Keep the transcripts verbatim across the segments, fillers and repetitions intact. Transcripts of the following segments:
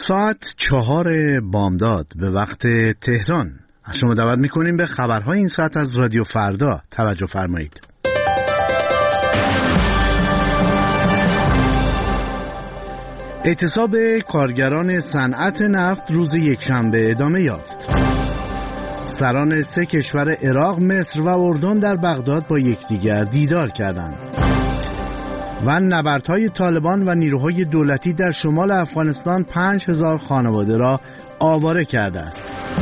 ساعت چهار بامداد به وقت تهران از شما دعوت میکنیم به خبرهای این ساعت از رادیو فردا. توجه فرمایید. اعتصاب کارگران صنعت نفت روز یکشنبه ادامه یافت. سران سه کشور عراق، مصر و اردن در بغداد با یکدیگر دیدار کردند. و نبردهای طالبان و نیروهای دولتی در شمال افغانستان پنج هزار خانواده را آواره کرده است.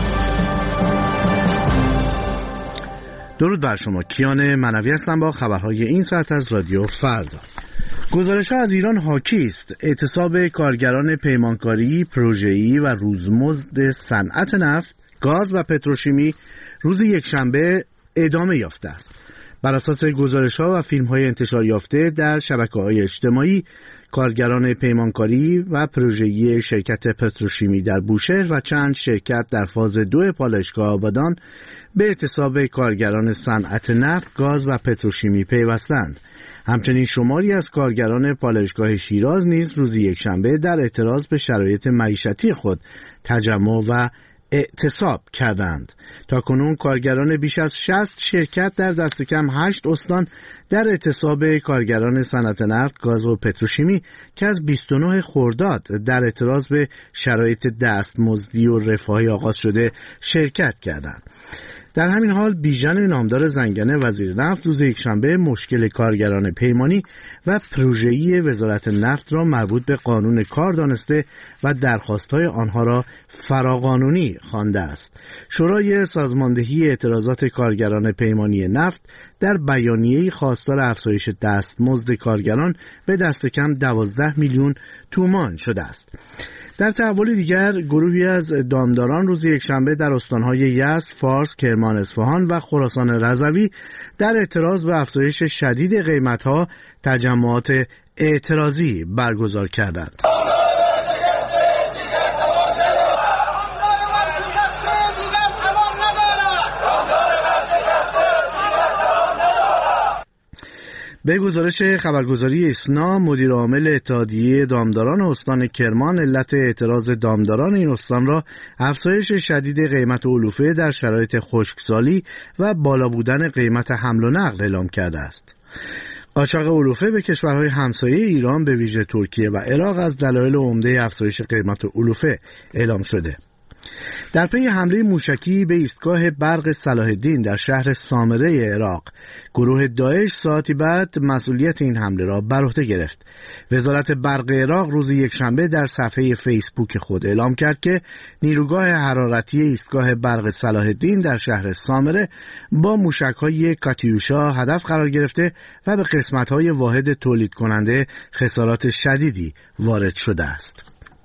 درود بر شما، کیان منوی هستم با خبرهای این ساعت از رادیو فردا. گزارش‌ها از ایران حاکی است. اعتصاب کارگران پیمانکاری، پروژه‌ای و روزمزد صنعت نفت، گاز و پتروشیمی روز یکشنبه ادامه یافته است. بر اساس گزارش‌ها و فیلم‌های انتشار یافته در شبکه‌های اجتماعی، کارگران پیمانکاری و پروژه‌ای شرکت پتروشیمی در بوشهر و چند شرکت در فاز دو پالایشگاه آبادان به اعتصاب کارگران صنعت نفت، گاز و پتروشیمی پیوستند. همچنین شماری از کارگران پالایشگاه شیراز نیز روز یکشنبه در اعتراض به شرایط معیشتی خود تجمع و اعتصاب کردند. تاکنون کارگران بیش از شصت شرکت در دست کم هشت استان در اعتصاب کارگران صنعت نفت، گاز و پتروشیمی که از بیست و نه خرداد در اعتراض به شرایط دستمزدی و رفاهی آغاز شده شرکت کردند. در همین حال بیژن نامدار زنگنه وزیر نفت روز یکشنبه مشکل کارگران پیمانی و پروژه‌ای وزارت نفت را مربوط به قانون کار دانسته و درخواست‌های آنها را فراقانونی خوانده است. شورای سازماندهی اعتراضات کارگران پیمانی نفت در بیانیه‌ای خواستار افزایش دستمزد کارگران به دست کم دوازده میلیون تومان شده است. در تحول دیگر، گروهی از دامداران روز یکشنبه در استانهای یزد، فارس، کرمان، اصفهان و خراسان رضوی در اعتراض به افزایش شدید قیمت‌ها تجمعات اعتراضی برگزار کردند. به گزارش خبرگزاری اسنا، مدیر عامل اتحادیه دامداران استان کرمان علت اعتراض دامداران این استان را افزایش شدید قیمت علوفه در شرایط خشکسالی و بالا بودن قیمت حمل و نقل اعلام کرده است. قاچاق علوفه به کشورهای همسایه ایران به ویژه ترکیه و عراق از دلایل عمده افزایش قیمت علوفه اعلام شده. در پی حمله موشکی به ایستگاه برق صلاح الدین در شهر سامره عراق، گروه داعش ساعتی بعد مسئولیت این حمله را بر عهده گرفت. وزارت برق عراق روز یکشنبه در صفحه فیسبوک خود اعلام کرد که نیروگاه حرارتی ایستگاه برق صلاح الدین در شهر سامره با موشک‌های کاتیوشا هدف قرار گرفته و به قسمت‌های واحد تولید کننده خسارات شدیدی وارد شده است.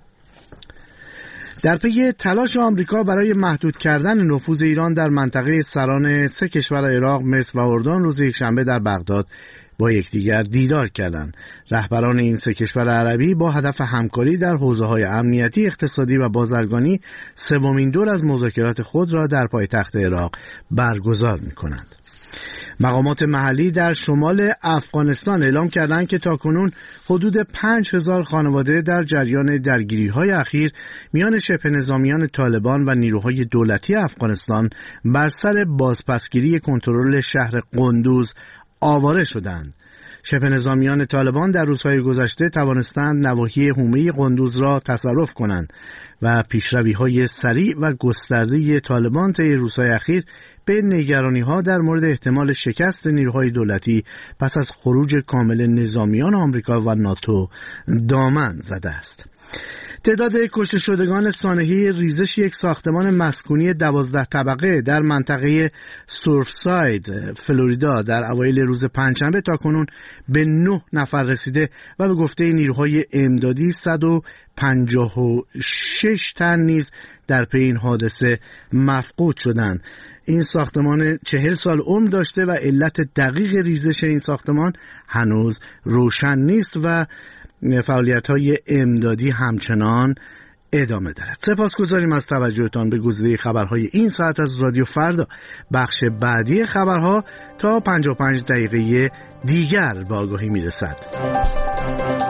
در پی تلاش آمریکا برای محدود کردن نفوذ ایران در منطقه، سران سه کشور عراق، مصر و اردن روز یکشنبه در بغداد با یکدیگر دیدار کردند. رهبران این سه کشور عربی با هدف همکاری در حوزه‌های امنیتی، اقتصادی و بازرگانی سومین دور از مذاکرات خود را در پایتخت عراق برگزار می‌کنند. مقامات محلی در شمال افغانستان اعلام کردند که تاکنون حدود پنج هزار خانواده در جریان درگیری‌های اخیر میان شبه نظامیان طالبان و نیروهای دولتی افغانستان بر سر بازپسگیری کنترل شهر قندوز آواره شدند. شبه نظامیان طالبان در روزهای گذشته توانستند نواحی حومه قندوز را تصرف کنند و پیشروی‌های سریع و گسترده طالبان طی روزهای اخیر به نگرانی‌ها در مورد احتمال شکست نیروهای دولتی پس از خروج کامل نظامیان آمریکا و ناتو دامن زده است. تعداد کشته شدگان سانحه ریزش یک ساختمان مسکونی دوازده طبقه در منطقه سورفساید، فلوریدا در اوایل روز پنجشنبه تاکنون به نه نفر رسیده و به گفته نیروهای امدادی صد و پنجاه و شش تن نیز در پی این حادثه مفقود شدند. این ساختمان چهل سال عمر داشته و علت دقیق ریزش این ساختمان هنوز روشن نیست و فعالیت‌های امدادی همچنان ادامه دارد. سپاسگزاریم از توجهتان به گزیده خبرهای این ساعت از رادیو فردا. بخش بعدی خبرها تا پنجاه و پنج دقیقه دیگر به آگاهی میرسد.